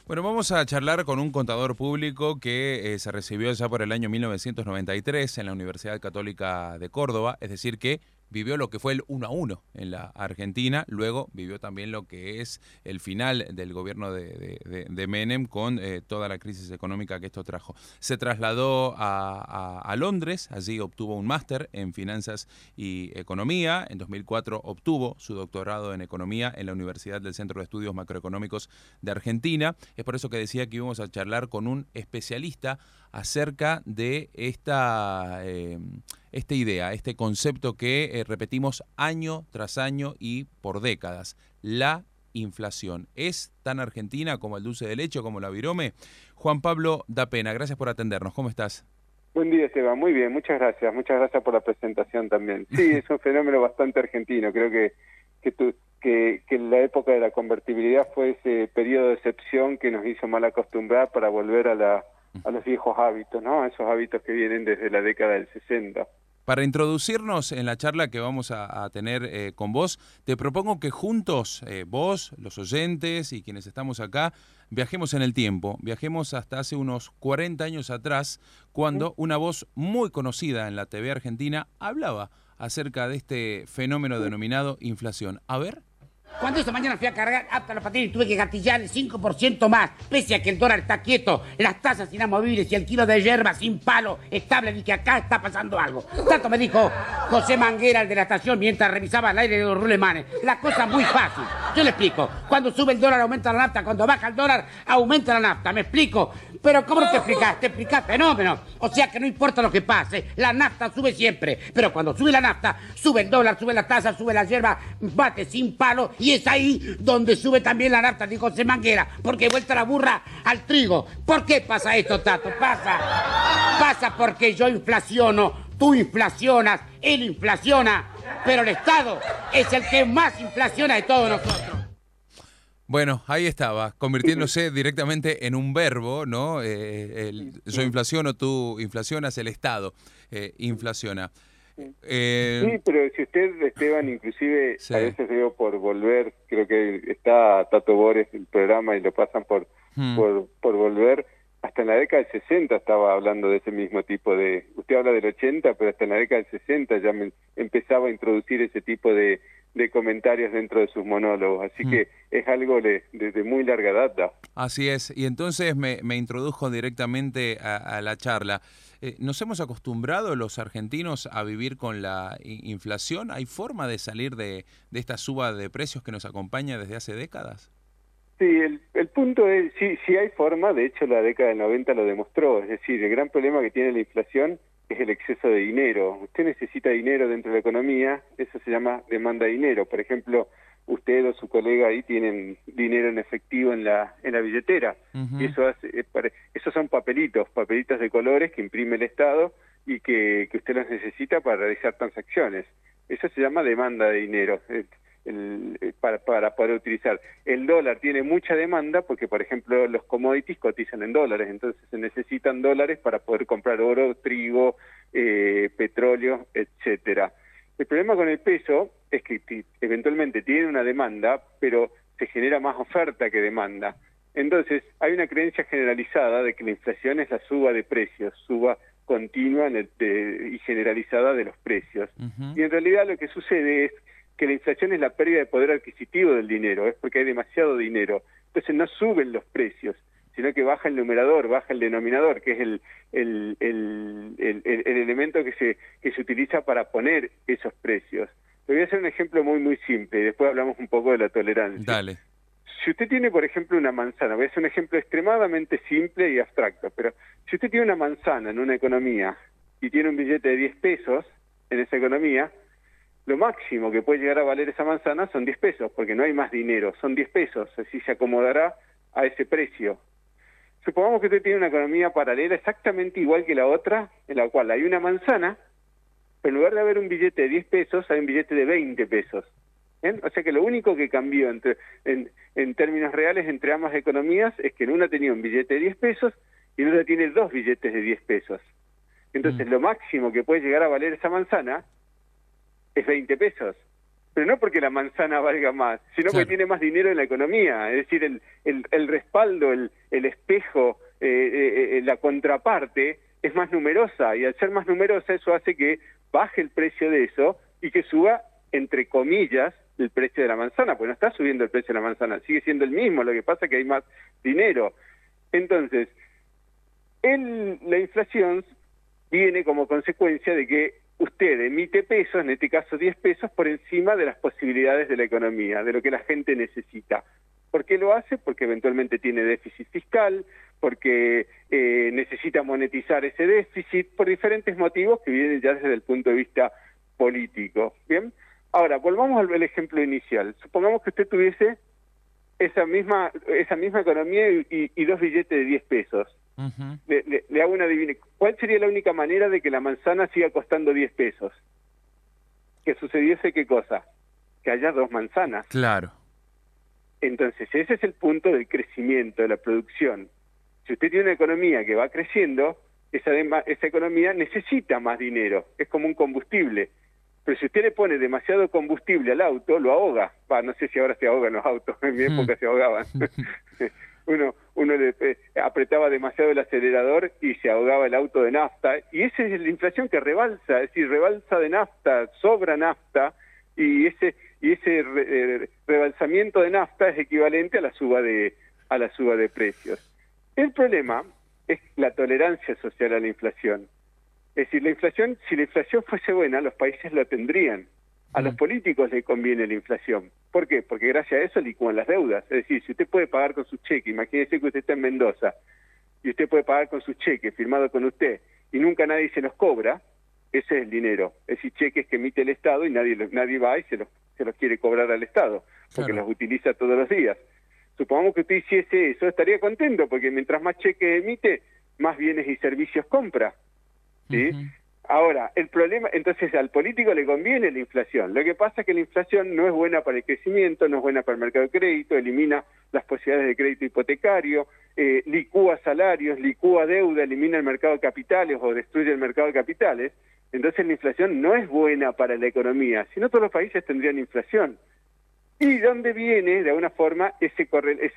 Bueno, vamos a charlar con un contador público que se recibió ya por el año 1993 en la Universidad Católica de Córdoba, es decir, que vivió lo que fue el 1 a 1 en la Argentina, luego vivió también lo que es el final del gobierno de Menem con toda la crisis económica que esto trajo. Se trasladó a Londres, allí obtuvo un máster en Finanzas y Economía, en 2004 obtuvo su doctorado en Economía en la Universidad del Centro de Estudios Macroeconómicos de Argentina. Es por eso que decía que íbamos a charlar con un especialista acerca de esta idea, este concepto que repetimos año tras año y por décadas, la inflación. ¿Es tan argentina como el dulce de leche o como la virome? Juan Pablo da Pena, gracias por atendernos. ¿Cómo estás? Buen día, Esteban. Muy bien, muchas gracias. Muchas gracias por la presentación también. Sí, es un fenómeno bastante argentino. Creo que la época de la convertibilidad fue ese periodo de excepción que nos hizo mal acostumbrar para volver a los viejos hábitos, ¿no? A esos hábitos que vienen desde la década del 60. Para introducirnos en la charla que vamos a tener con vos, te propongo que juntos, vos, los oyentes y quienes estamos acá, viajemos en el tiempo, viajemos hasta hace unos 40 años atrás, cuando una voz muy conocida en la TV argentina hablaba acerca de este fenómeno denominado inflación. A ver. Cuando esta mañana fui a cargar hasta los patines tuve que gatillar el 5% más, pese a que el dólar está quieto, las tasas inamovibles y el kilo de yerba sin palo estable, y que acá está pasando algo. Tanto me dijo José Manguera, el de la estación, mientras revisaba el aire de los rulemanes. La cosa es muy fácil. Yo le explico. Cuando sube el dólar aumenta la nafta, cuando baja el dólar aumenta la nafta. ¿Me explico? Pero ¿cómo te explicas? Te explicas fenómeno. O sea que no importa lo que pase, la nafta sube siempre. Pero cuando sube la nafta, sube el dólar, sube la tasa, sube la yerba, bate sin palo. Y es ahí donde sube también la nafta, dijo José Manguera, porque vuelta la burra al trigo. ¿Por qué pasa esto, Tato? Pasa porque yo inflaciono, tú inflacionas, él inflaciona, pero el Estado es el que más inflaciona de todos nosotros. Bueno, ahí estaba, convirtiéndose directamente en un verbo, ¿no? Yo inflaciono, tú inflacionas, el Estado inflaciona. Sí, pero si usted, Esteban, inclusive Sí. a veces veo por volver, creo que está Tato Bores el programa y lo pasan por volver, hasta en la década del 60 estaba hablando de ese mismo tipo de, usted habla del 80, pero hasta en la década del 60 ya empezaba a introducir ese tipo de comentarios dentro de sus monólogos, así que es algo de muy larga data. Así es, y entonces me introdujo directamente a la charla. ¿Nos hemos acostumbrado los argentinos a vivir con la inflación? ¿Hay forma de salir de esta suba de precios que nos acompaña desde hace décadas? Sí, el punto es, sí hay forma, de hecho la década del 90 lo demostró, es decir, el gran problema que tiene la inflación es el exceso de dinero. Usted necesita dinero dentro de la economía, eso se llama demanda de dinero. Por ejemplo, usted o su colega ahí tienen dinero en efectivo en la billetera, y esos son papelitos de colores que imprime el Estado y que usted los necesita para realizar transacciones. Eso se llama demanda de dinero. Para poder utilizar. El dólar tiene mucha demanda porque, por ejemplo, los commodities cotizan en dólares, entonces se necesitan dólares para poder comprar oro, trigo, petróleo, etcétera. El problema con el peso es que eventualmente tiene una demanda, pero se genera más oferta que demanda. Entonces, hay una creencia generalizada de que la inflación es la suba de precios, suba continua y generalizada de los precios. Y en realidad lo que sucede es que la inflación es la pérdida de poder adquisitivo del dinero, es porque hay demasiado dinero. Entonces no suben los precios, sino que baja el numerador, baja el denominador, que es el elemento que se utiliza para poner esos precios. Le voy a hacer un ejemplo muy simple y después hablamos un poco de la tolerancia. Dale. Si usted tiene, por ejemplo, una manzana, voy a hacer un ejemplo extremadamente simple y abstracto, pero si usted tiene una manzana en una economía y tiene un billete de 10 pesos en esa economía, lo máximo que puede llegar a valer esa manzana son 10 pesos, porque no hay más dinero, son 10 pesos, así se acomodará a ese precio. Supongamos que usted tiene una economía paralela exactamente igual que la otra, en la cual hay una manzana, pero en lugar de haber un billete de 10 pesos, hay un billete de 20 pesos. ¿Bien? O sea que lo único que cambió en términos reales entre ambas economías es que en una tenía un billete de 10 pesos y en otra tiene 2 billetes de 10 pesos. Entonces lo máximo que puede llegar a valer esa manzana es 20 pesos. pero no porque la manzana valga más, sino Claro. porque tiene más dinero en la economía, es decir, el respaldo, el espejo, la contraparte es más numerosa, y al ser más numerosa eso hace que baje el precio de eso y que suba, entre comillas, el precio de la manzana, porque no está subiendo el precio de la manzana, sigue siendo el mismo, lo que pasa es que hay más dinero. Entonces, la inflación viene como consecuencia de que usted emite pesos, en este caso 10 pesos, por encima de las posibilidades de la economía, de lo que la gente necesita. ¿Por qué lo hace? Porque eventualmente tiene déficit fiscal, porque necesita monetizar ese déficit, por diferentes motivos que vienen ya desde el punto de vista político. ¿Bien? Ahora, volvamos al ejemplo inicial. Supongamos que usted tuviese esa misma economía y 2 billetes de 10 pesos. Ujú. Le hago una adivina. ¿Cuál sería la única manera de que la manzana siga costando 10 pesos? Que sucediese qué cosa? Que haya 2 manzanas. Claro. Entonces, ese es el punto del crecimiento, de la producción. Si usted tiene una economía que va creciendo, esa economía necesita más dinero, es como un combustible. Pero si usted le pone demasiado combustible al auto, lo ahoga. No sé si ahora se ahogan los autos, en mi época se ahogaban. Uno le apretaba demasiado el acelerador y se ahogaba el auto de nafta, y esa es la inflación que rebalsa, es decir, rebalsa de nafta, sobra nafta, y ese rebalsamiento de nafta es equivalente a la suba de precios. El problema es la tolerancia social a la inflación. Es decir, si la inflación fuese buena, los países lo tendrían. A los políticos les conviene la inflación. ¿Por qué? Porque gracias a eso licúan las deudas. Es decir, si usted puede pagar con su cheque, imagínese que usted está en Mendoza, y usted puede pagar con su cheque firmado con usted, y nunca nadie se los cobra, ese es el dinero. Es decir, cheques que emite el Estado y nadie va y se los quiere cobrar al Estado, porque Claro. los utiliza todos los días. Supongamos que usted hiciese eso, estaría contento, porque mientras más cheques emite, más bienes y servicios compra. ¿Sí? Ujú. Ahora, el problema, entonces al político le conviene la inflación. Lo que pasa es que la inflación no es buena para el crecimiento, no es buena para el mercado de crédito, elimina las posibilidades de crédito hipotecario, licúa salarios, licúa deuda, elimina el mercado de capitales o destruye el mercado de capitales. Entonces la inflación no es buena para la economía, si no todos los países tendrían inflación. ¿Y dónde viene, de alguna forma, ese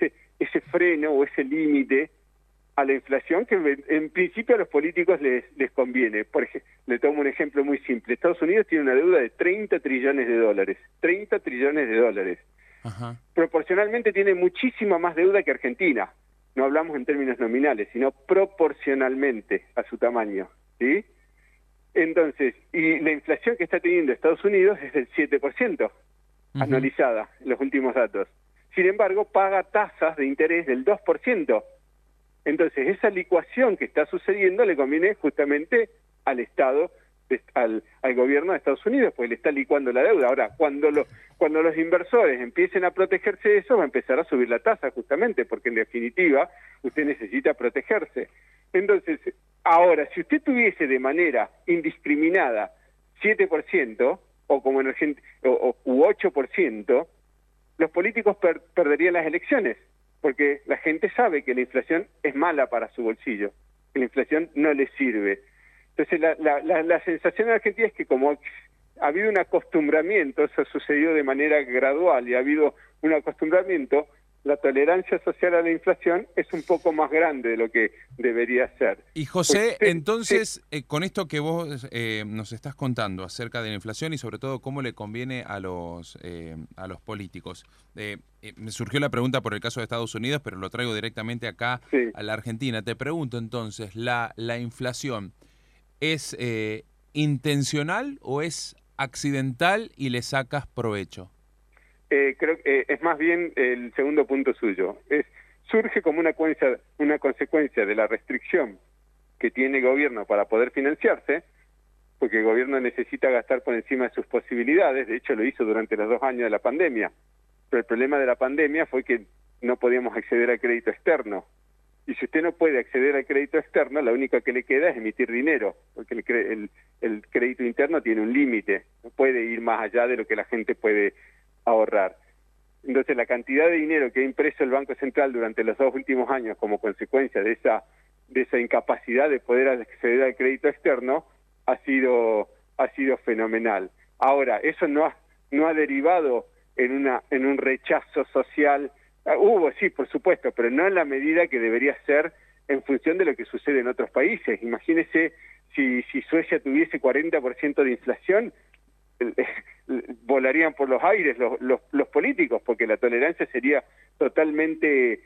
freno o ese límite a la inflación que en principio a los políticos les conviene? Por ejemplo, le tomo un ejemplo muy simple. Estados Unidos tiene una deuda de 30 trillones de dólares. 30 trillones de dólares. Ajá. Proporcionalmente tiene muchísima más deuda que Argentina. No hablamos en términos nominales, sino proporcionalmente a su tamaño. ¿Sí? Entonces, y la inflación que está teniendo Estados Unidos es del 7%, anualizada en los últimos datos. Sin embargo, paga tasas de interés del 2%. Entonces, esa licuación que está sucediendo le conviene justamente al Estado, al gobierno de Estados Unidos, porque le está licuando la deuda. Ahora, cuando los inversores empiecen a protegerse de eso, va a empezar a subir la tasa justamente, porque en definitiva usted necesita protegerse. Entonces, ahora, si usted tuviese de manera indiscriminada 7%, o como en Argentina, u 8%, los políticos perderían las elecciones, porque la gente sabe que la inflación es mala para su bolsillo, que la inflación no le sirve. Entonces la sensación en Argentina es que como ha habido un acostumbramiento, eso sucedió de manera gradual y ha habido un acostumbramiento, la tolerancia social a la inflación es un poco más grande de lo que debería ser. Y José, Pues, entonces, con esto que vos nos estás contando acerca de la inflación y sobre todo cómo le conviene a los políticos, me surgió la pregunta por el caso de Estados Unidos, pero lo traigo directamente acá sí. a la Argentina. Te pregunto entonces, ¿la inflación es intencional o es accidental y le sacas provecho? Creo que es más bien el segundo punto suyo. Surge como una consecuencia de la restricción que tiene el gobierno para poder financiarse, porque el gobierno necesita gastar por encima de sus posibilidades. De hecho, lo hizo durante los 2 años de la pandemia. Pero el problema de la pandemia fue que no podíamos acceder al crédito externo. Y si usted no puede acceder al crédito externo, la única que le queda es emitir dinero, porque el crédito interno tiene un límite, no puede ir más allá de lo que la gente puede ahorrar. Entonces la cantidad de dinero que ha impreso el Banco Central durante los 2 últimos años como consecuencia de esa incapacidad de poder acceder al crédito externo ha sido fenomenal. Ahora, eso no no ha derivado en un rechazo social. Hubo, sí, por supuesto, pero no en la medida que debería ser en función de lo que sucede en otros países. Imagínese si Suecia tuviese 40% de inflación, volarían por los aires los políticos, porque la tolerancia sería totalmente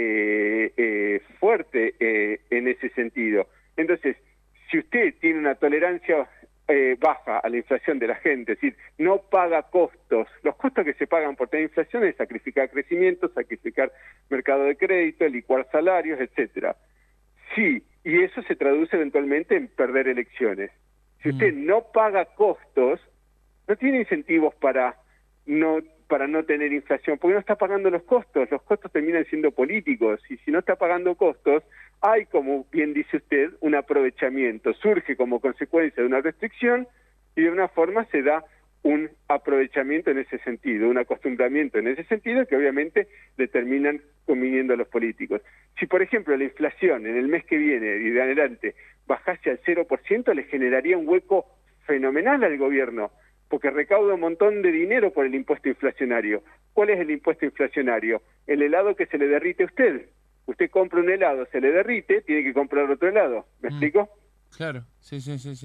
fuerte en ese sentido. Entonces, si usted tiene una tolerancia baja a la inflación de la gente, es decir, no paga costos, los costos que se pagan por tener inflación es sacrificar crecimiento, sacrificar mercado de crédito, licuar salarios, etcétera. Sí, y eso se traduce eventualmente en perder elecciones. Si usted no paga costos, no tiene incentivos para no tener inflación, porque no está pagando los costos terminan siendo políticos, y si no está pagando costos, hay, como bien dice usted, un aprovechamiento, surge como consecuencia de una restricción, y de una forma se da un aprovechamiento en ese sentido, un acostumbramiento en ese sentido, que obviamente le terminan conviniendo a los políticos. Si, por ejemplo, la inflación en el mes que viene y de adelante bajase al 0%, le generaría un hueco fenomenal al gobierno, porque recauda un montón de dinero por el impuesto inflacionario. ¿Cuál es el impuesto inflacionario? El helado que se le derrite a usted. Usted compra un helado, se le derrite, tiene que comprar otro helado. ¿Me explico? Claro, sí.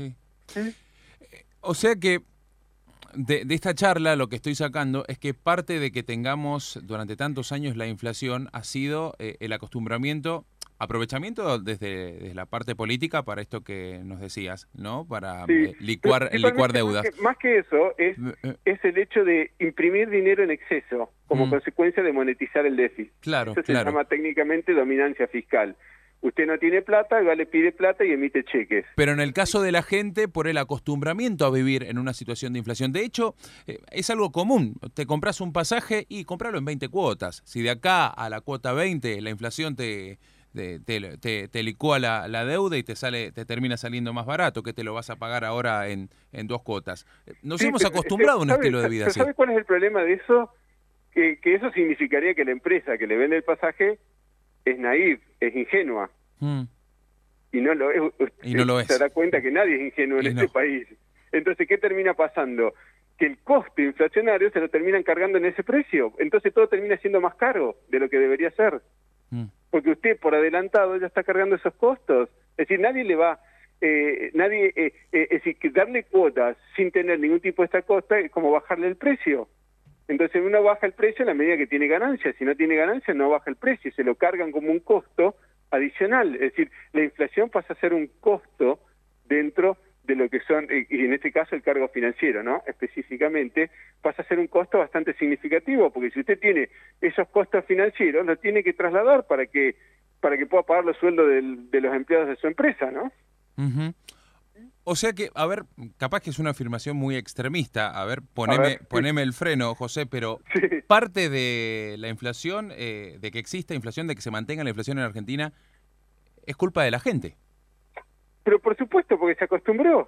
O sea que de esta charla lo que estoy sacando es que parte de que tengamos durante tantos años la inflación ha sido el aprovechamiento desde la parte política para esto que nos decías, ¿no? Para licuar deudas. Más que eso, es el hecho de imprimir dinero en exceso como consecuencia de monetizar el déficit. Claro, eso se llama técnicamente dominancia fiscal. Usted no tiene plata, le pide plata y emite cheques. Pero en el caso de la gente, por el acostumbramiento a vivir en una situación de inflación. De hecho, es algo común. Te compras un pasaje y compralo en 20 cuotas. Si de acá a la cuota 20 la inflación te licúa la deuda y te termina saliendo más barato, que te lo vas a pagar ahora en 2 cuotas. Nos hemos acostumbrado a un estilo de vida así. ¿Sabe cuál es el problema de eso? Que eso significaría que la empresa que le vende el pasaje es naif, es ingenua. Y no lo es. Se da cuenta que nadie es ingenuo en este país. Entonces, ¿qué termina pasando? Que el costo inflacionario se lo terminan cargando en ese precio. Entonces todo termina siendo más caro de lo que debería ser. Porque usted por adelantado ya está cargando esos costos. Es decir, nadie le va... es decir, que darle cuotas sin tener ningún tipo de esta costa es como bajarle el precio. Entonces uno baja el precio en la medida que tiene ganancias. Si no tiene ganancias, no baja el precio. Se lo cargan como un costo adicional. Es decir, la inflación pasa a ser un costo dentro de lo que son, y en este caso el cargo financiero, ¿no? Específicamente, pasa a ser un costo bastante significativo, porque si usted tiene esos costos financieros, los tiene que trasladar para que pueda pagar los sueldos de los empleados de su empresa, ¿no? O sea que, a ver, capaz que es una afirmación muy extremista, poneme el freno, José, pero parte de la inflación, de que exista inflación, de que se mantenga la inflación en Argentina, es culpa de la gente. Pero por supuesto, porque se acostumbró.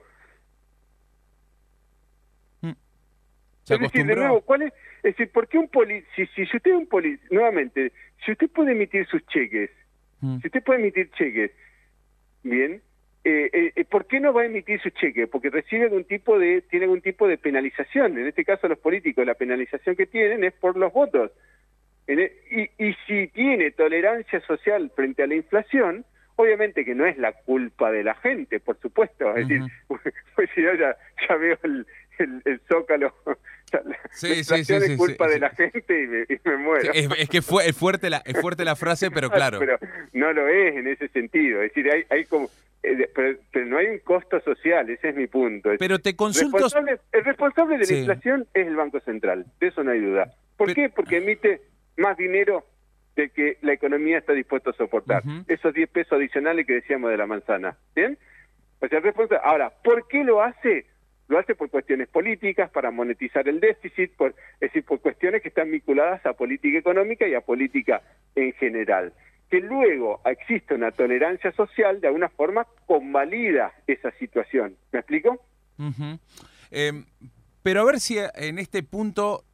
Se acostumbró. Decir, de nuevo, es decir, ¿por qué si usted es un nuevamente, si usted puede emitir sus cheques, si usted puede emitir cheques, bien, ¿por qué no va a emitir sus cheques? Porque tiene algún tipo de penalización. En este caso los políticos, la penalización que tienen es por los votos. Y si tiene tolerancia social frente a la inflación, obviamente que no es la culpa de la gente, por supuesto. Es decir, pues si yo ya veo el zócalo, la inflación es culpa de la gente y me muero. Es que es fuerte la frase, pero claro. Pero no lo es en ese sentido. Es decir, hay como... Pero no hay un costo social, ese es mi punto. Pero te consulto... El responsable de la inflación es el Banco Central, de eso no hay duda. ¿Por qué? Porque emite más dinero del que la economía está dispuesta a soportar. Esos 10 pesos adicionales que decíamos de la manzana. ¿Bien? O sea, el responsable... Ahora, ¿por qué lo hace? Lo hace por cuestiones políticas, para monetizar el déficit, es decir, por cuestiones que están vinculadas a política económica y a política en general. Que luego existe una tolerancia social, de alguna forma convalida esa situación. ¿Me explico? Pero a ver si en este punto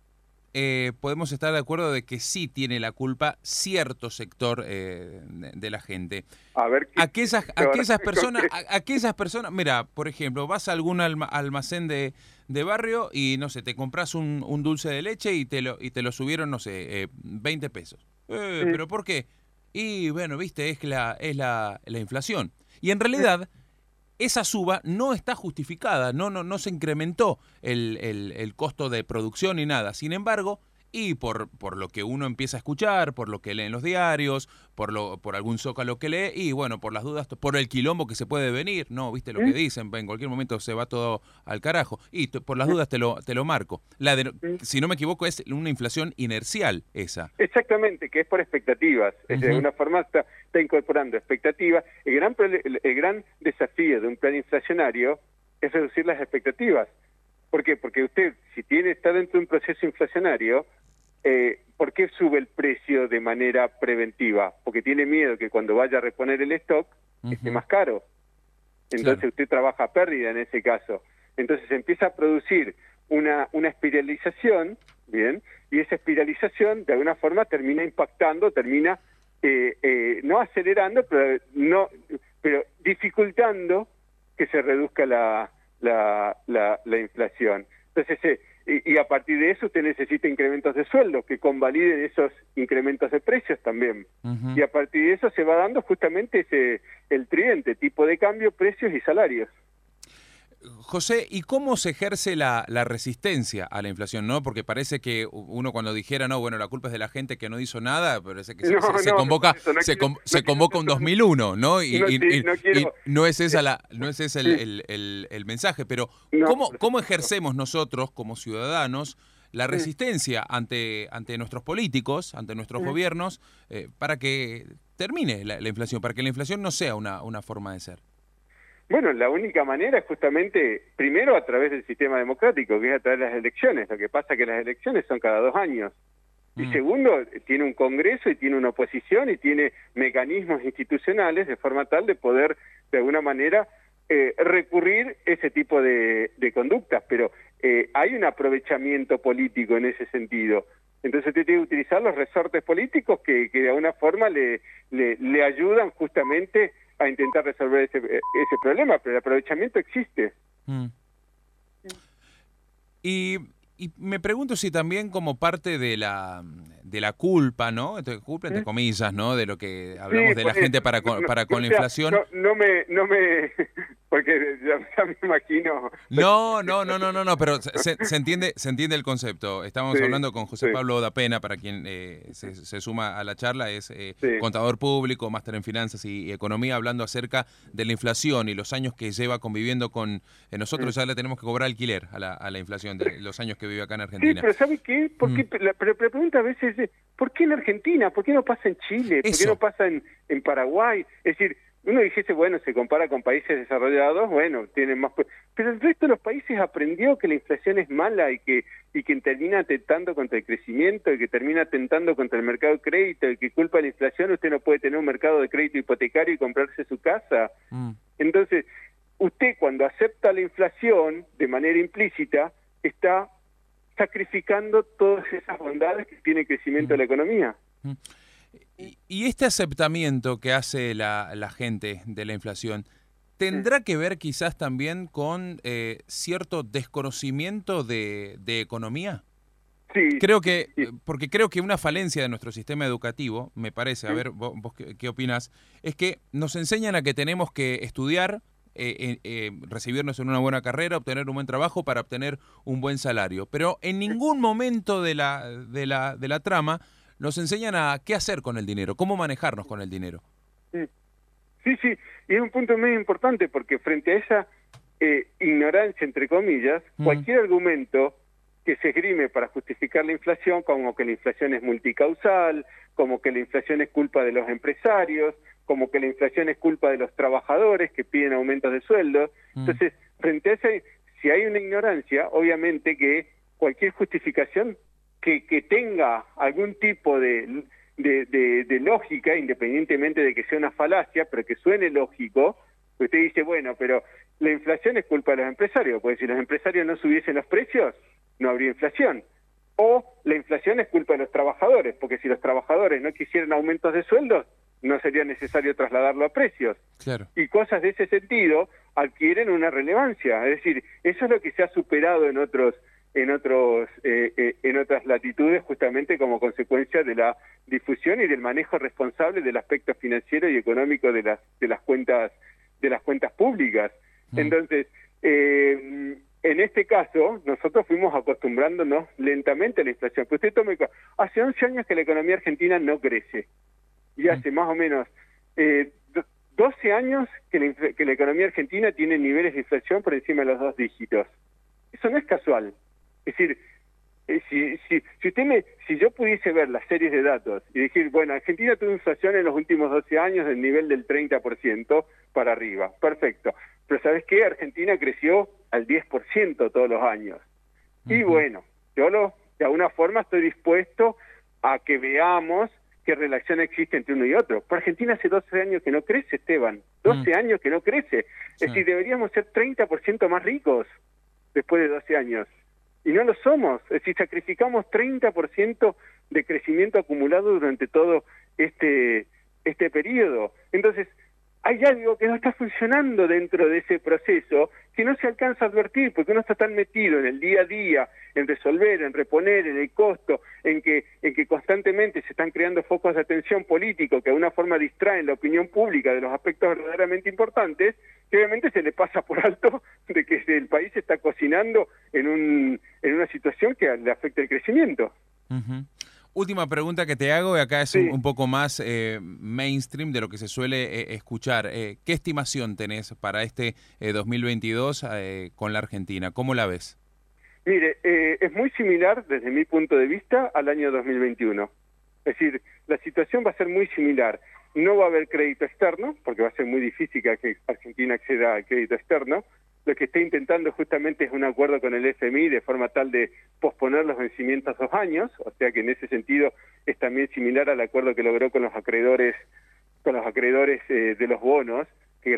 podemos estar de acuerdo de que sí tiene la culpa cierto sector de la gente. A ver, aquellas personas, mira, por ejemplo, vas a algún almacén de barrio y, no sé, te compras un dulce de leche y te lo subieron, no sé, 20 pesos. ¿Pero por qué? Y bueno, viste, es la inflación. Y en realidad esa suba no está justificada, no se incrementó el costo de producción ni nada. Sin embargo, y por lo que uno empieza a escuchar, por lo que lee en los diarios, por algún zócalo que lee, y bueno, por las dudas, por el quilombo que se puede venir, no, viste lo que dicen, en cualquier momento se va todo al carajo, y por las dudas te lo marco. Si no me equivoco, es una inflación inercial esa. Exactamente, que es por expectativas, es de alguna forma está incorporando expectativas. El gran desafío de un plan inflacionario es reducir las expectativas. ¿Por qué? Porque usted, si está dentro de un proceso inflacionario, ¿por qué sube el precio de manera preventiva? Porque tiene miedo que cuando vaya a reponer el stock esté más caro. Entonces usted trabaja a pérdida en ese caso. Entonces empieza a producir una espiralización, ¿bien? Y esa espiralización de alguna forma termina impactando, no acelerando, pero dificultando que se reduzca la inflación. Entonces, y a partir de eso usted necesita incrementos de sueldo que convaliden esos incrementos de precios también. Y a partir de eso se va dando justamente el tridente, tipo de cambio, precios y salarios. José, ¿y cómo se ejerce la resistencia a la inflación? ¿No? Porque parece que uno cuando dijera, no, bueno, la culpa es de la gente que no hizo nada, parece que se convoca un 2001, ¿no? Y no es ese el mensaje. Pero ¿cómo ejercemos nosotros como ciudadanos la resistencia ante nuestros políticos, ante nuestros gobiernos, para que termine la inflación, para que la inflación no sea una forma de ser? Bueno, la única manera es justamente, primero a través del sistema democrático, que es a través de las elecciones. Lo que pasa es que las elecciones son cada 2 años. Y segundo, tiene un Congreso y tiene una oposición y tiene mecanismos institucionales de forma tal de poder, de alguna manera, recurrir ese tipo de conductas. Pero hay un aprovechamiento político en ese sentido. Entonces usted tiene que utilizar los resortes políticos que de alguna forma le ayudan justamente a intentar resolver ese problema, pero el aprovechamiento existe. Y me pregunto si también como parte de la culpa, ¿no? Culpa entre comillas, ¿no? De lo que hablamos de la gente para con la inflación. No me porque ya me imagino. No, pero se entiende el concepto. Estábamos hablando con José Pablo Dapena, para quien se suma a la charla, es contador público, máster en finanzas y economía, hablando acerca de la inflación y los años que lleva conviviendo con nosotros. Ya le tenemos que cobrar alquiler a la inflación de los años que vive acá en Argentina. Sí, pero ¿sabe qué? La pregunta a veces es, ¿por qué en Argentina? ¿Por qué no pasa en Chile? ¿Por qué no pasa en Paraguay? Es decir, uno dijese, bueno, se compara con países desarrollados, bueno, tienen más... Pero el resto de los países aprendió que la inflación es mala y que termina atentando contra el crecimiento, y que termina atentando contra el mercado de crédito, y que culpa de la inflación usted no puede tener un mercado de crédito hipotecario y comprarse su casa. Entonces, usted cuando acepta la inflación de manera implícita, está sacrificando todas esas bondades que tiene el crecimiento de la economía. Y este aceptamiento que hace la gente de la inflación, ¿tendrá que ver quizás también con cierto desconocimiento de economía? Sí. Porque creo que una falencia de nuestro sistema educativo, me parece, a ver, vos qué opinás, es que nos enseñan a que tenemos que estudiar, recibirnos en una buena carrera, obtener un buen trabajo para obtener un buen salario. Pero en ningún momento de la trama nos enseñan a qué hacer con el dinero, cómo manejarnos con el dinero. Sí, y es un punto muy importante, porque frente a esa ignorancia, entre comillas, cualquier argumento que se esgrime para justificar la inflación, como que la inflación es multicausal, como que la inflación es culpa de los empresarios, como que la inflación es culpa de los trabajadores que piden aumentos de sueldo. Entonces, frente a esa, si hay una ignorancia, obviamente que cualquier justificación que tenga algún tipo de lógica, independientemente de que sea una falacia, pero que suene lógico, usted dice, bueno, pero la inflación es culpa de los empresarios, porque si los empresarios no subiesen los precios, no habría inflación. o la inflación es culpa de los trabajadores, porque si los trabajadores no quisieran aumentos de sueldos, no sería necesario trasladarlo a precios. Claro. Y cosas de ese sentido adquieren una relevancia. Es decir, eso es lo que se ha superado en otras latitudes, justamente como consecuencia de la difusión y del manejo responsable del aspecto financiero y económico de las cuentas públicas. Entonces, en este caso, nosotros fuimos acostumbrándonos lentamente a la inflación. Pero usted tome, hace 11 años que la economía argentina no crece. Y hace más o menos 12 años que la economía argentina tiene niveles de inflación por encima de los 2 dígitos. Eso no es casual. Es decir, si yo pudiese ver las series de datos y decir, bueno, Argentina tuvo inflación en los últimos 12 años del nivel del 30% para arriba, perfecto. Pero ¿sabes qué? Argentina creció al 10% todos los años. Y bueno, yo de alguna forma estoy dispuesto a que veamos qué relación existe entre uno y otro. Pero Argentina hace 12 años que no crece, Esteban. 12 años que no crece. Es decir, deberíamos ser 30% más ricos después de 12 años. Y no lo somos. Es decir, sacrificamos 30% de crecimiento acumulado durante todo este periodo. Entonces, hay algo que no está funcionando dentro de ese proceso que no se alcanza a advertir porque uno está tan metido en el día a día, en resolver, en reponer, en el costo, en que constantemente se están creando focos de atención político que de alguna forma distraen la opinión pública de los aspectos verdaderamente importantes, que obviamente se le pasa por alto de que el país se está cocinando en una situación que le afecta el crecimiento. Última pregunta que te hago, y acá es un poco más mainstream de lo que se suele escuchar. ¿Qué estimación tenés para este 2022 con la Argentina? ¿Cómo la ves? Mire, es muy similar desde mi punto de vista al año 2021. Es decir, la situación va a ser muy similar. No va a haber crédito externo, porque va a ser muy difícil que Argentina acceda al crédito externo. Lo que está intentando justamente es un acuerdo con el FMI de forma tal de posponer los vencimientos 2 años, o sea que en ese sentido es también similar al acuerdo que logró con los acreedores de los bonos, que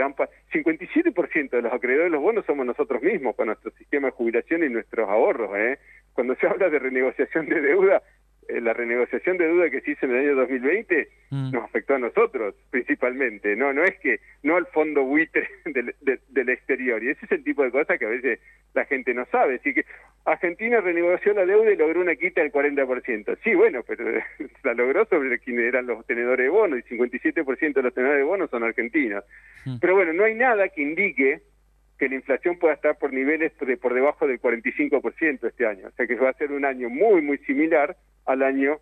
57% de los acreedores de los bonos somos nosotros mismos, con nuestro sistema de jubilación y nuestros ahorros. Cuando se habla de renegociación de deuda, la renegociación de deuda que se hizo en el año 2020 nos afectó a nosotros principalmente, no al fondo buitre del exterior, y ese es el tipo de cosas que a veces la gente no sabe. Así que Argentina renegoció la deuda y logró una quita del 40%. Sí, bueno, pero la logró sobre quienes eran los tenedores de bonos, y 57% de los tenedores de bonos son argentinos. Pero bueno, no hay nada que indique que la inflación pueda estar por niveles por debajo del 45% este año. O sea que va a ser un año muy, muy similar al año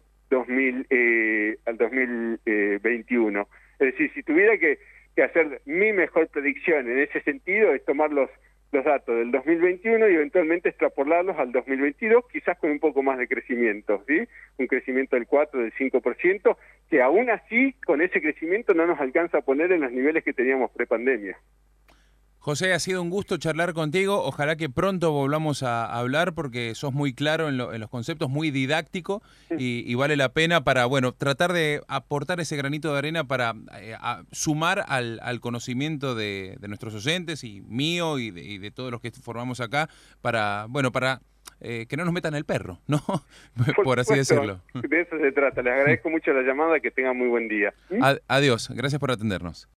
2021. Es decir, si tuviera que hacer mi mejor predicción en ese sentido, es tomar los datos del 2021 y eventualmente extrapolarlos al 2022, quizás con un poco más de crecimiento, ¿sí? Un crecimiento del 4, del 5%, que aún así, con ese crecimiento no nos alcanza a poner en los niveles que teníamos prepandemia. José, ha sido un gusto charlar contigo. Ojalá que pronto volvamos a hablar porque sos muy claro en los conceptos, muy didáctico y vale la pena para, bueno, tratar de aportar ese granito de arena para sumar al conocimiento de nuestros oyentes y mío y de todos los que formamos acá para, bueno, para que no nos metan el perro, ¿no? Por así decirlo. De eso se trata. Les agradezco mucho la llamada, que tengan muy buen día. Adiós, gracias por atendernos.